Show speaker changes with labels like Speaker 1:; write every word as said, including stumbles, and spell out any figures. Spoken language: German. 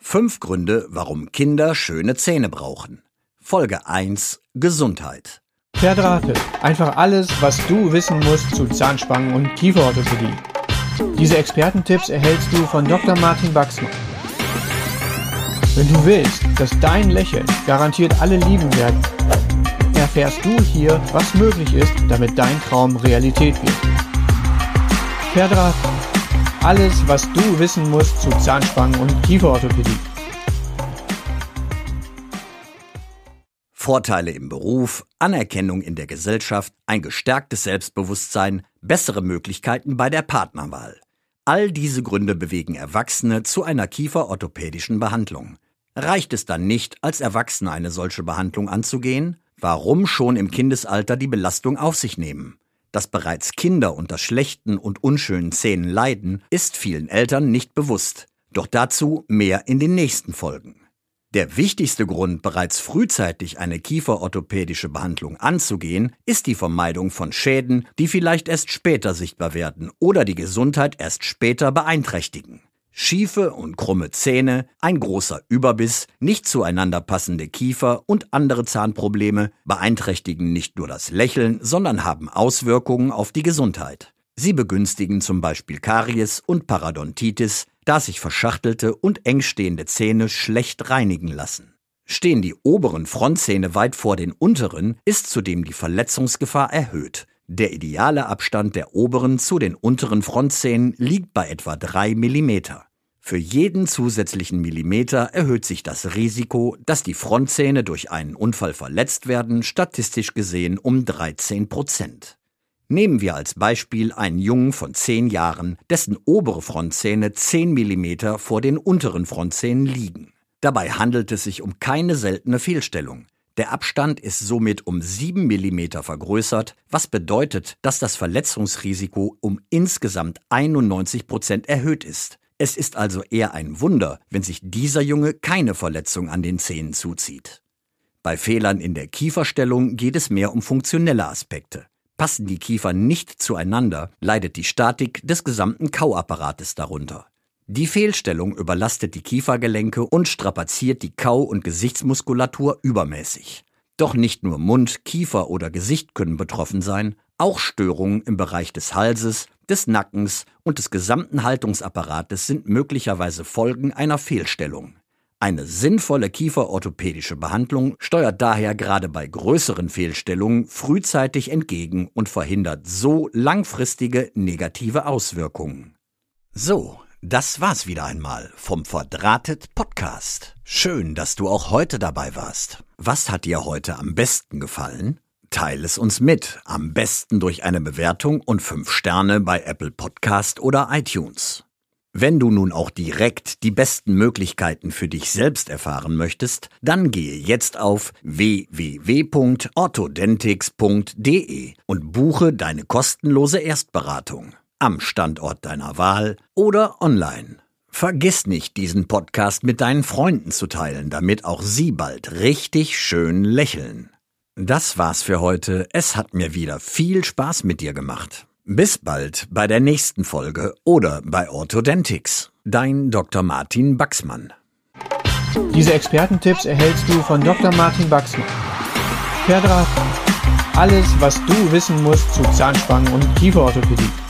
Speaker 1: Fünf Gründe, warum Kinder schöne Zähne brauchen. Folge eins: Gesundheit.
Speaker 2: Verdrahtet. Einfach alles, was du wissen musst zu Zahnspangen und Kieferorthopädie. Diese Expertentipps erhältst du von Doktor Martin Wachsmann. Wenn du willst, dass dein Lächeln garantiert alle lieben werden, erfährst du hier, was möglich ist, damit dein Traum Realität wird. Verdrahtet. Alles, was du wissen musst zu Zahnspangen und Kieferorthopädie.
Speaker 1: Vorteile im Beruf, Anerkennung in der Gesellschaft, ein gestärktes Selbstbewusstsein, bessere Möglichkeiten bei der Partnerwahl. All diese Gründe bewegen Erwachsene zu einer kieferorthopädischen Behandlung. Reicht es dann nicht, als Erwachsene eine solche Behandlung anzugehen? Warum schon im Kindesalter die Belastung auf sich nehmen? Dass bereits Kinder unter schlechten und unschönen Zähnen leiden, ist vielen Eltern nicht bewusst. Doch dazu mehr in den nächsten Folgen. Der wichtigste Grund, bereits frühzeitig eine kieferorthopädische Behandlung anzugehen, ist die Vermeidung von Schäden, die vielleicht erst später sichtbar werden oder die Gesundheit erst später beeinträchtigen. Schiefe und krumme Zähne, ein großer Überbiss, nicht zueinander passende Kiefer und andere Zahnprobleme beeinträchtigen nicht nur das Lächeln, sondern haben Auswirkungen auf die Gesundheit. Sie begünstigen zum Beispiel Karies und Parodontitis, da sich verschachtelte und eng stehende Zähne schlecht reinigen lassen. Stehen die oberen Frontzähne weit vor den unteren, ist zudem die Verletzungsgefahr erhöht. Der ideale Abstand der oberen zu den unteren Frontzähnen liegt bei etwa drei Millimeter. Für jeden zusätzlichen Millimeter erhöht sich das Risiko, dass die Frontzähne durch einen Unfall verletzt werden, statistisch gesehen um dreizehn Prozent. Nehmen wir als Beispiel einen Jungen von zehn Jahren, dessen obere Frontzähne zehn Millimeter vor den unteren Frontzähnen liegen. Dabei handelt es sich um keine seltene Fehlstellung. Der Abstand ist somit um sieben Millimeter vergrößert, was bedeutet, dass das Verletzungsrisiko um insgesamt einundneunzig Prozent erhöht ist. Es ist also eher ein Wunder, wenn sich dieser Junge keine Verletzung an den Zähnen zuzieht. Bei Fehlern in der Kieferstellung geht es mehr um funktionelle Aspekte. Passen die Kiefer nicht zueinander, leidet die Statik des gesamten Kauapparates darunter. Die Fehlstellung überlastet die Kiefergelenke und strapaziert die Kau- und Gesichtsmuskulatur übermäßig. Doch nicht nur Mund, Kiefer oder Gesicht können betroffen sein, auch Störungen im Bereich des Halses, des Nackens und des gesamten Haltungsapparates sind möglicherweise Folgen einer Fehlstellung. Eine sinnvolle kieferorthopädische Behandlung steuert daher gerade bei größeren Fehlstellungen frühzeitig entgegen und verhindert so langfristige negative Auswirkungen. So, das war's wieder einmal vom Verdrahtet Podcast. Schön, dass du auch heute dabei warst. Was hat dir heute am besten gefallen? Teile es uns mit, am besten durch eine Bewertung und fünf Sterne bei Apple Podcast oder iTunes. Wenn du nun auch direkt die besten Möglichkeiten für dich selbst erfahren möchtest, dann gehe jetzt auf w w w punkt orthodentix punkt d e und buche deine kostenlose Erstberatung am Standort deiner Wahl oder online. Vergiss nicht, diesen Podcast mit deinen Freunden zu teilen, damit auch sie bald richtig schön lächeln. Das war's für heute. Es hat mir wieder viel Spaß mit dir gemacht. Bis bald bei der nächsten Folge oder bei Orthodentix. Dein Doktor Martin Wachsmann.
Speaker 2: Diese Expertentipps erhältst du von Doktor Martin Wachsmann. Verdrahtet. Alles, was du wissen musst zu Zahnspangen und Kieferorthopädie.